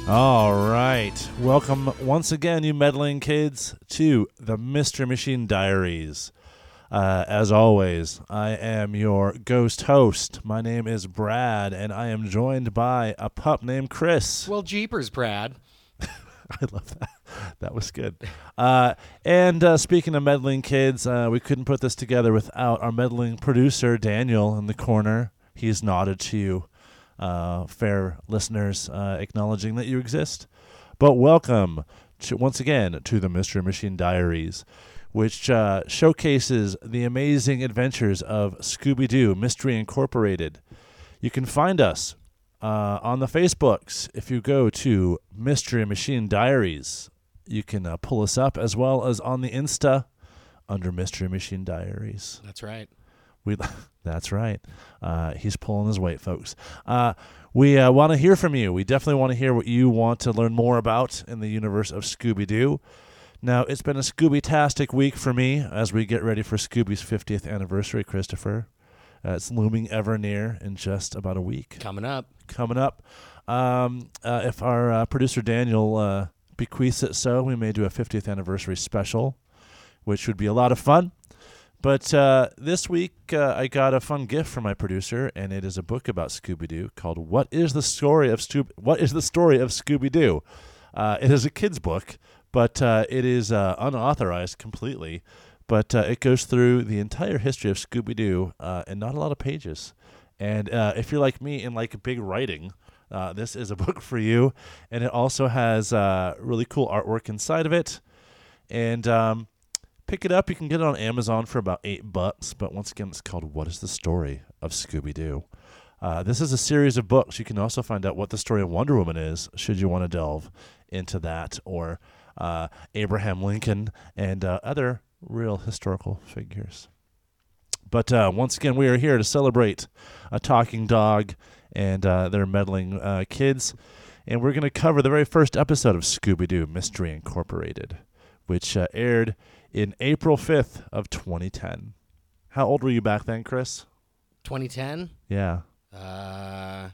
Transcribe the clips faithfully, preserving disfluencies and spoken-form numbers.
All right. Welcome once again, you meddling kids, to the Mystery Machine Diaries. Uh, as always, I am your ghost host. My name is Brad, and I am joined by a pup named Chris. Well, jeepers, Brad. I love that. That was good. Uh, and uh, speaking of meddling kids, uh, we couldn't put this together without our meddling producer, Daniel, in the corner. He's nodded to you. Uh, fair listeners, uh, acknowledging that you exist. But welcome to, once again to the Mystery Machine Diaries, which uh, showcases the amazing adventures of Scooby-Doo Mystery Incorporated. You can find us uh, on the Facebooks. If you go to Mystery Machine Diaries, you can uh, pull us up, as well as on the Insta under Mystery Machine Diaries. That's right. We, that's right. Uh, he's pulling his weight, folks. Uh, we uh, want to hear from you. We definitely want to hear what you want to learn more about in the universe of Scooby-Doo. Now, it's been a Scooby-tastic week for me as we get ready for Scooby's fiftieth anniversary, Christopher. Uh, it's looming ever near in just about a week. Coming up. Coming up. Um, uh, if our uh, producer Daniel uh, bequeaths it so, we may do a fiftieth anniversary special, which would be a lot of fun. But uh, this week, uh, I got a fun gift from my producer, and it is a book about Scooby-Doo called "What Is the Story of Stu- What Is the Story of Scooby-Doo?" Uh, it is a kid's book, but uh, it is uh, unauthorized completely. But uh, it goes through the entire history of Scooby-Doo uh, in not a lot of pages. And uh, if you're like me and like big writing, uh, this is a book for you. And it also has uh, really cool artwork inside of it. And um, pick it up. You can get it on Amazon for about eight bucks. But once again, it's called "What Is the Story of Scooby-Doo?" Uh, this is a series of books. You can also find out what the story of Wonder Woman is, should you want to delve into that, or uh, Abraham Lincoln and uh, other real historical figures. But uh, once again, we are here to celebrate a talking dog and uh, their meddling uh, kids. And we're going to cover the very first episode of Scooby-Doo Mystery Incorporated, which uh, aired in April fifth of twenty ten. How old were you back then, Chris? twenty ten? Yeah. Uh,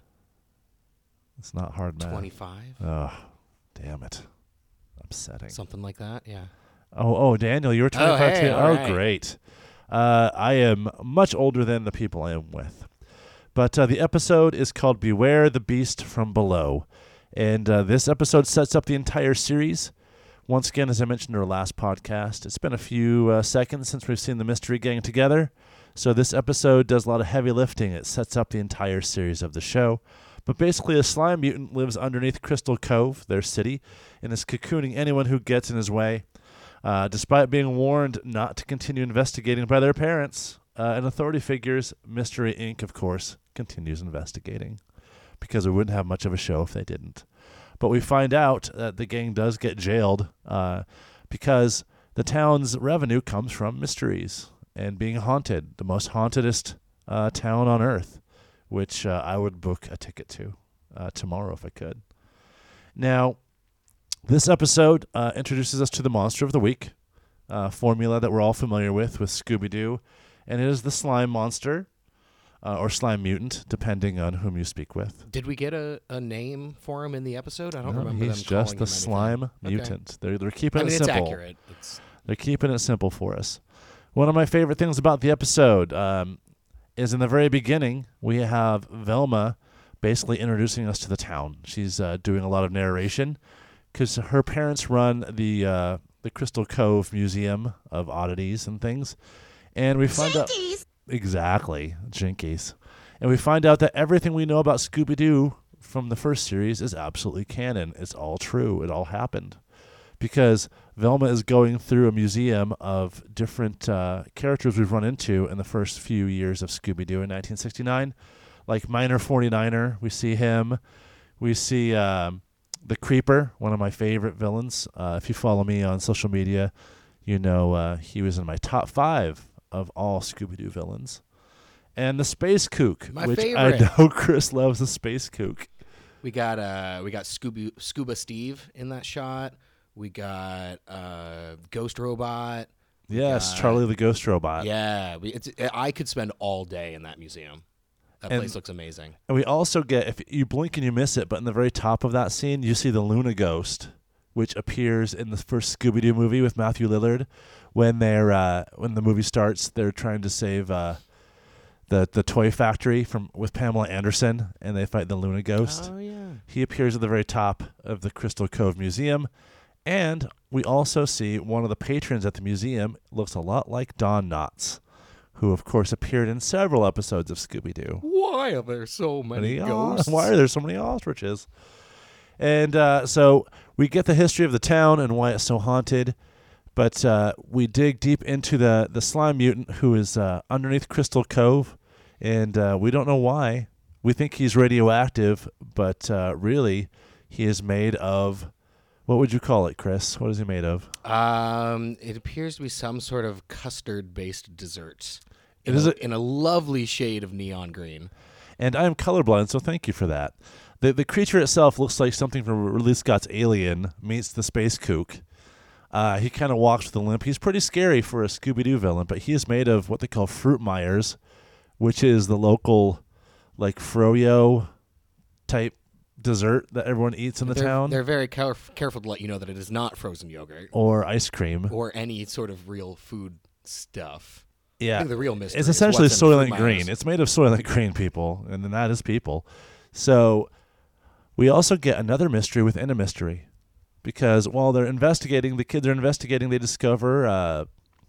It's not hard math. twenty-five? Oh, damn it. Upsetting. Something like that, yeah. Oh, oh, Daniel, you were twenty-five hey, too? all Oh, right. great. Uh, I am much older than the people I am with. But uh, the episode is called Beware the Beast from Below. And uh, this episode sets up the entire series. Once again, as I mentioned in our last podcast, it's been a few uh, seconds since we've seen the Mystery Gang together. So this episode does a lot of heavy lifting. It sets up the entire series of the show. But basically, a slime mutant lives underneath Crystal Cove, their city, and is cocooning anyone who gets in his way. Uh, despite being warned not to continue investigating by their parents uh, and authority figures, Mystery Incorporated, of course, continues investigating, because we wouldn't have much of a show if they didn't. But we find out that the gang does get jailed uh, because the town's revenue comes from mysteries and being haunted, the most hauntedest uh, town on Earth, which uh, I would book a ticket to uh, tomorrow if I could. Now, this episode uh, introduces us to the Monster of the Week, uh, formula that we're all familiar with with Scooby-Doo, and it is the Slime Monster, uh, or Slime Mutant, depending on whom you speak with. Did we get a, a name for him in the episode? I don't No, remember he's them just calling the him Slime anything. Mutant. Okay. They're, they're keeping I mean, it it's simple. accurate. It's They're keeping it simple for us. One of my favorite things about the episode um, is in the very beginning, we have Velma basically introducing us to the town. She's uh, doing a lot of narration because her parents run the uh, the Crystal Cove Museum of Oddities and things. And we find out... Exactly. Jinkies. And we find out that everything we know about Scooby-Doo from the first series is absolutely canon. It's all true. It all happened. Because Velma is going through a museum of different uh, characters we've run into in the first few years of Scooby-Doo in nineteen sixty-nine. Like Miner forty-niner, we see him. We see um, the Creeper, one of my favorite villains. Uh, if you follow me on social media, you know uh, he was in my top five of all Scooby-Doo villains. And the Space Kook, My which favorite. I know Chris loves the Space Kook. we got uh we got Scooby Scuba Steve in that shot. We got uh Ghost Robot. Yes, got- Charlie the Ghost Robot. Yeah, we, it's, I could spend all day in that museum. That And- place looks amazing. And we also get, if you blink and you miss it, but in the very top of that scene, you see the Luna Ghost, which appears in the first Scooby-Doo movie with Matthew Lillard. When they're uh, when the movie starts, they're trying to save uh, the the toy factory from with Pamela Anderson, and they fight the Luna Ghost. Oh yeah. He appears at the very top of the Crystal Cove Museum, and we also see one of the patrons at the museum looks a lot like Don Knotts, who of course appeared in several episodes of Scooby-Doo. Why are there so many Many ghosts? os- Why are there so many ostriches? And uh, so we get the history of the town and why it's so haunted, but uh, we dig deep into the, the slime mutant who is uh, underneath Crystal Cove, and uh, we don't know why. We think he's radioactive, but uh, really he is made of, what would you call it, Chris? What is he made of? Um, it appears to be some sort of custard-based dessert. It In is a, a- in a lovely shade of neon green. And I am colorblind, so thank you for that. The the creature itself looks like something from Ridley Scott's Alien meets the space kook. Uh, he kind of walks with a limp. He's pretty scary for a Scooby-Doo villain, but he is made of what they call Fruit Myers, which is the local, like, froyo type dessert that everyone eats in the they're, town, They're very caref- careful to let you know that it is not frozen yogurt or ice cream. or any sort of real food stuff. I Yeah, think the real mystery it's is essentially what's in Fruit Soylent Myers. Green. It's made of Soylent Green, people, and then that is people. So we also get another mystery within a mystery, because while they're investigating, the kids are investigating, they discover uh,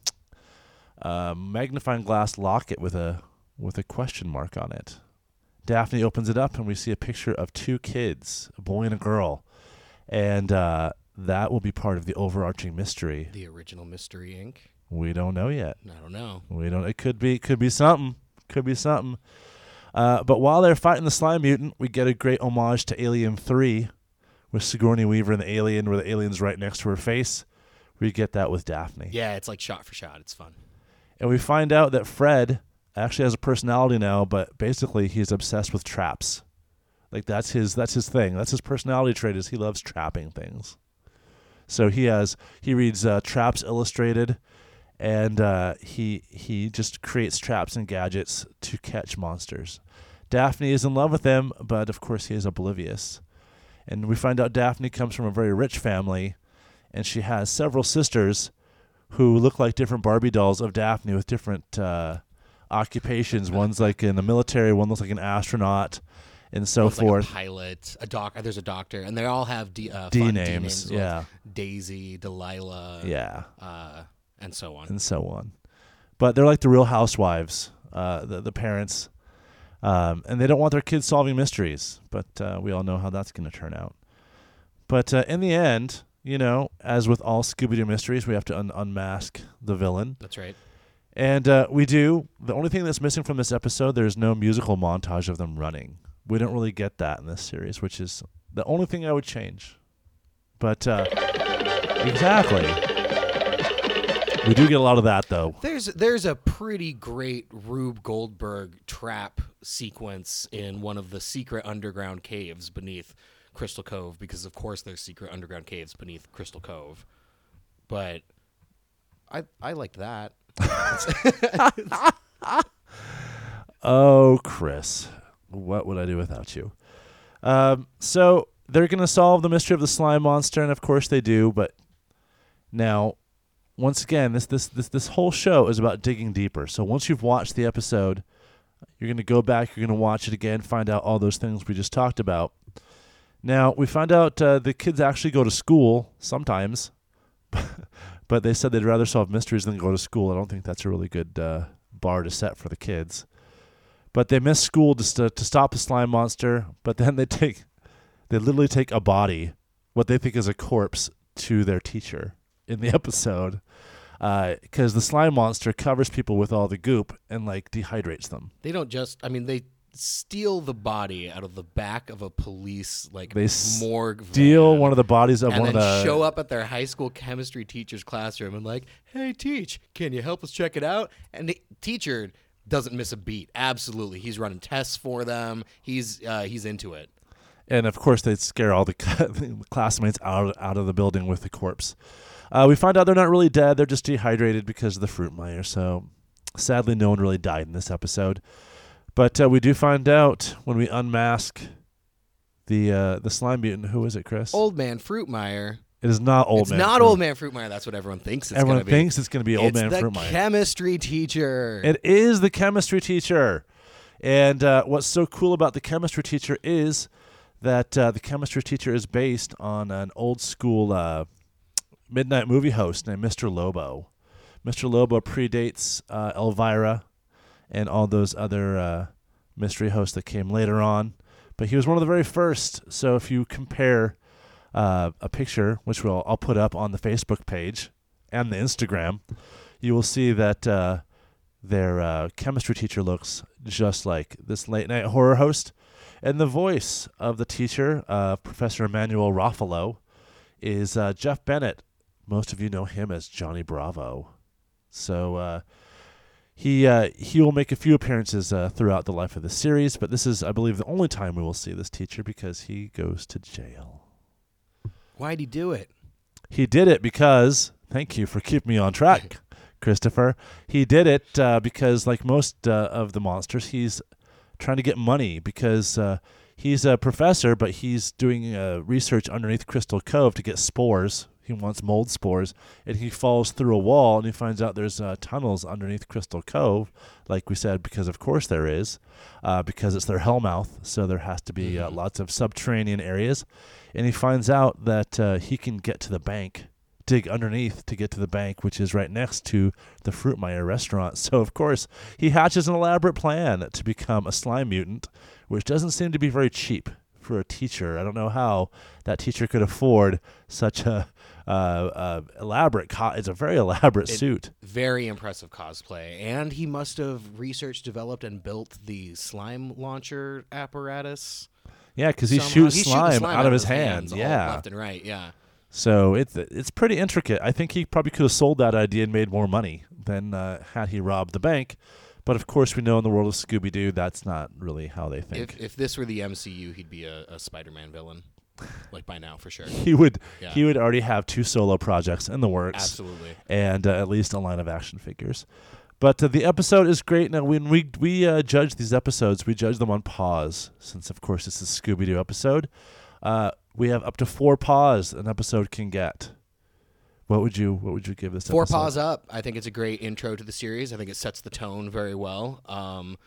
a magnifying glass locket with a with a question mark on it. Daphne opens it up, and we see a picture of two kids, a boy and a girl, and uh, that will be part of the overarching mystery. The original Mystery Incorporated. We don't know yet. I don't know. We don't. It could be. Could be something. Could be something. Uh, but while they're fighting the slime mutant, we get a great homage to Alien three, with Sigourney Weaver and the alien, where the alien's right next to her face. We get that with Daphne, Yeah, it's like shot for shot. It's fun. and we find out that Fred actually has a personality now, but basically he's obsessed with traps. Like that's his. That's his thing. That's his personality trait. Is he loves trapping things. So he has. He reads uh, Traps Illustrated. And uh, he he just creates traps and gadgets to catch monsters. Daphne is in love with him, but of course he is oblivious. And we find out Daphne comes from a very rich family, and she has several sisters who look like different Barbie dolls of Daphne with different uh, occupations. One's like in the military, one looks like an astronaut, and so One's forth. Like a pilot, a doc. There's a doctor, and they all have D, uh, D fun names, D names. yeah. like Daisy, Delilah, Yeah. uh, and so on. and so on. But they're like the Real Housewives, uh, the the parents, um, and they don't want their kids solving mysteries. But uh, we all know how that's going to turn out. But uh, in the end, you know, as with all Scooby-Doo mysteries, we have to un- unmask the villain, That's right. and uh, we do. The only thing that's missing from this episode, there's no musical montage of them running. We don't really get that in this series, which is the only thing I would change. But uh, exactly. We do get a lot of that, though. There's there's a pretty great Rube Goldberg trap sequence in one of the secret underground caves beneath Crystal Cove, because of course there's secret underground caves beneath Crystal Cove. But I I liked that. Oh, Chris, what would I do without you? Um, so they're going to solve the mystery of the slime monster, and of course they do. But now, once again, this this this this whole show is about digging deeper. So once you've watched the episode, you're going to go back, you're going to watch it again, find out all those things we just talked about. Now, we find out uh, the kids actually go to school sometimes, but they said they'd rather solve mysteries than go to school. I don't think that's a really good uh, bar to set for the kids. But they miss school to st- to stop the slime monster, but then they take, they literally take a body, what they think is a corpse, to their teacher in the episode, because uh, the slime monster covers people with all the goop and like dehydrates them. They don't just I mean they steal the body out of the back of a police like They morgue Steal van, one of the bodies of and one then of the show up at their high school chemistry teacher's classroom and like, "Hey, teach, can you help us check it out?" And the teacher doesn't miss a beat. Absolutely, he's running tests for them. He's uh, he's into it. And of course, they scare all the classmates out out of the building with the corpse. Uh, we find out they're not really dead; they're just dehydrated because of the fruit mire. So, sadly, no one really died in this episode. But uh, we do find out when we unmask the uh, the slime mutant. Who is it, Chris? Old Man Fruitmeyer. It is not Old it's Man. It's not Fruit. Old Man Fruitmeyer. That's what everyone thinks it's Everyone going to be. thinks it's going to be Old it's Man the Fruitmeyer. chemistry teacher. It is the chemistry teacher. And uh, what's so cool about the chemistry teacher is that uh, the chemistry teacher is based on an old school uh, midnight movie host named Mister Lobo. Mister Lobo predates uh, Elvira and all those other uh, mystery hosts that came later on. But he was one of the very first. So if you compare uh, a picture, which we'll, I'll put up on the Facebook page and the Instagram, you will see that uh, their uh, chemistry teacher looks just like this late night horror host. And the voice of the teacher, uh, Professor Emmanuel Ruffalo, is uh, Jeff Bennett. Most of you know him as Johnny Bravo. So uh, he uh, he will make a few appearances uh, throughout the life of the series, but this is, I believe, the only time we will see this teacher because he goes to jail. Why'd he do it? He did it because, thank you for keeping me on track, Christopher. He did it uh, because, like most uh, of the monsters, he's trying to get money because uh, he's a professor, but he's doing uh, research underneath Crystal Cove to get spores. He wants mold spores, and he falls through a wall, and he finds out there's uh, tunnels underneath Crystal Cove, like we said, because of course there is, uh, because it's their hellmouth, so there has to be mm-hmm. uh, lots of subterranean areas. And he finds out that uh, he can get to the bank, dig underneath to get to the bank, which is right next to the Fruitmeyer restaurant. So, of course, he hatches an elaborate plan to become a slime mutant, which doesn't seem to be very cheap for a teacher. I don't know how that teacher could afford such a uh, uh, elaborate, co- it's a very elaborate it, suit. Very impressive cosplay. And he must have researched, developed, and built the slime launcher apparatus. Yeah, because he Somehow. shoots He's slime, slime out of his hands, hands. Yeah, left and right. Yeah. So it's it's pretty intricate. I think he probably could have sold that idea and made more money than uh, had he robbed the bank. But of course, we know in the world of Scooby-Doo, that's not really how they think. If, if this were the M C U, he'd be a, a Spider-Man villain, like by now for sure. He would yeah. he would already have two solo projects in the works, absolutely, and uh, at least a line of action figures. But uh, the episode is great. Now, when we we uh, judge these episodes, we judge them on pause, since of course it's a Scooby-Doo episode. Uh, we have up to four paws an episode can get. What would you What would you give this Four episode? paws up. I think it's a great intro to the series. I think it sets the tone very well. Um,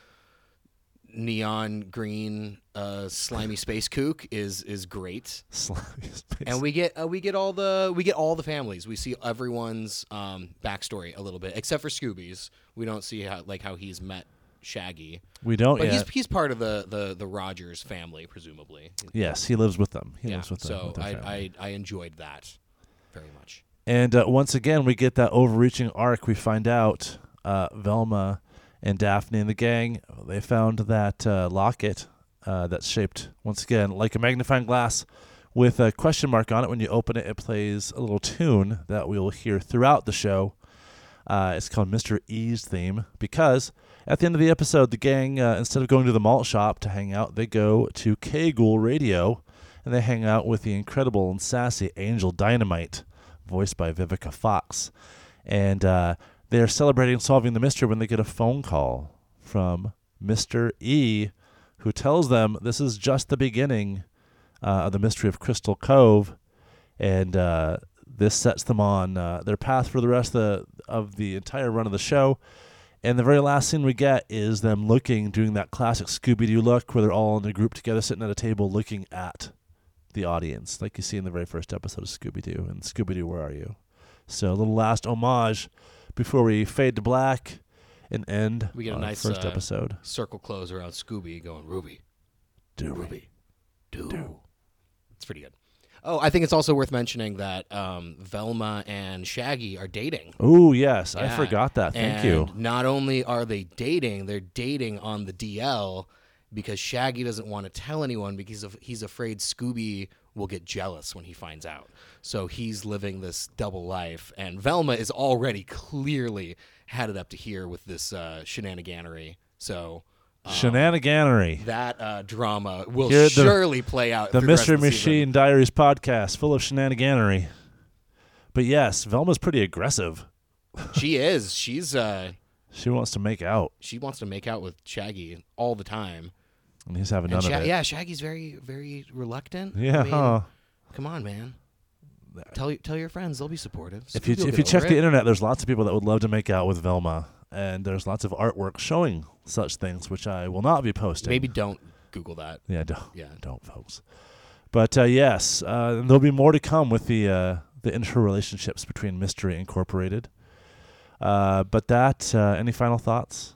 neon green, uh, slimy space kook is is great. Slimy space. And we get uh, we get all the we get all the families. We see everyone's um, backstory a little bit, except for Scooby's. We don't see how like how he's met Shaggy. We don't but yet. he's he's part of the, the, the Rogers family, presumably. Yes, he lives with them. He yeah, lives with them. so with their I, family. I I enjoyed that very much. And uh, once again, we get that overreaching arc. We find out uh, Velma and Daphne and the gang, they found that uh, locket uh, that's shaped, once again, like a magnifying glass with a question mark on it. When you open it, it plays a little tune that we will hear throughout the show. Uh, it's called Mister E's theme because at the end of the episode, the gang, uh, instead of going to the malt shop to hang out, they go to K-Ghoul Radio, and they hang out with the incredible and sassy Angel Dynamite, voiced by Vivica Fox. And uh, they're celebrating solving the mystery when they get a phone call from Mister E, who tells them this is just the beginning uh, of the mystery of Crystal Cove, and uh, this sets them on uh, their path for the rest of the, of the entire run of the show. And the very last scene we get is them looking, doing that classic Scooby-Doo look where they're all in a group together sitting at a table looking at the audience, like you see in the very first episode of Scooby-Doo and Scooby-Doo, Where Are You? So a little last homage before we fade to black and end we get a our nice first uh, episode. Circle close around Scooby going, Ruby, Do Ruby, do. do. It's pretty good. Oh, I think it's also worth mentioning that um, Velma and Shaggy are dating. Oh, yes. I Yeah. forgot that. Thank and you. Not only are they dating, they're dating on the D L because Shaggy doesn't want to tell anyone because of, he's afraid Scooby will get jealous when he finds out. So he's living this double life, and Velma is already clearly had it up to here with this uh, shenaniganery. So um, Shenaniganery. that uh, drama will Here, the- surely play out. The through rest Mystery of the season. Machine Diaries podcast, full of shenaniganery. But yes, Velma's pretty aggressive. She is. She's uh, She wants to make out, She wants to make out with Shaggy all the time. and he's having And none Sha- of it. yeah, Shaggy's very, very reluctant. Yeah, I mean, huh? come on, man. Tell tell your friends; they'll be supportive. If you You'll if get you check over the it. internet, there's lots of people that would love to make out with Velma, and there's lots of artwork showing such things, which I will not be posting. Maybe don't Google that. Yeah, don't, Yeah. don't, folks. But uh, yes, uh, there'll be more to come with the uh, the interrelationships between Mystery Incorporated. Uh, but that, uh, any final thoughts?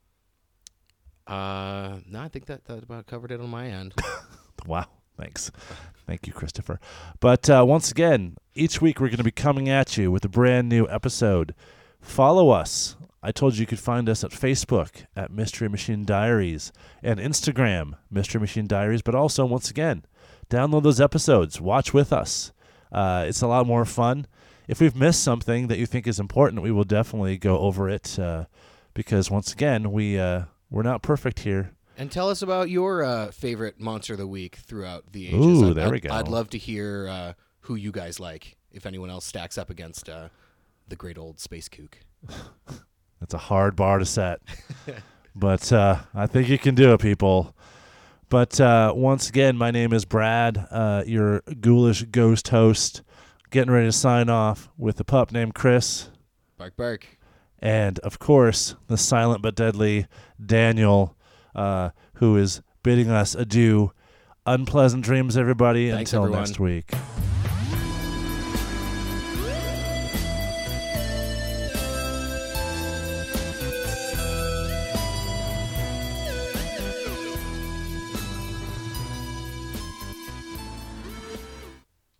Uh, no, I think that that about covered it on my end. Wow, thanks. Thank you, Christopher. But uh, once again, each week we're going to be coming at you with a brand new episode. Follow us. I told you you could find us at Facebook at Mystery Machine Diaries and Instagram, Mystery Machine Diaries. But also, once again, download those episodes. Watch with us. Uh, it's a lot more fun. If we've missed something that you think is important, we will definitely go over it uh, because, once again, we, uh, we're not perfect here. And tell us about your uh, favorite monster of the week throughout the ages. Ooh, I'd, there I'd, we go. I'd love to hear uh, who you guys like, if anyone else stacks up against uh, the great old space kook. It's a hard bar to set. But uh, I think you can do it, people. But uh, once again, my name is Brad, uh, your ghoulish ghost host, getting ready to sign off with the pup named Chris. Bark, bark. And, of course, the silent but deadly Daniel, uh, who is bidding us adieu. Unpleasant dreams, everybody. Thanks, Until everyone. next week.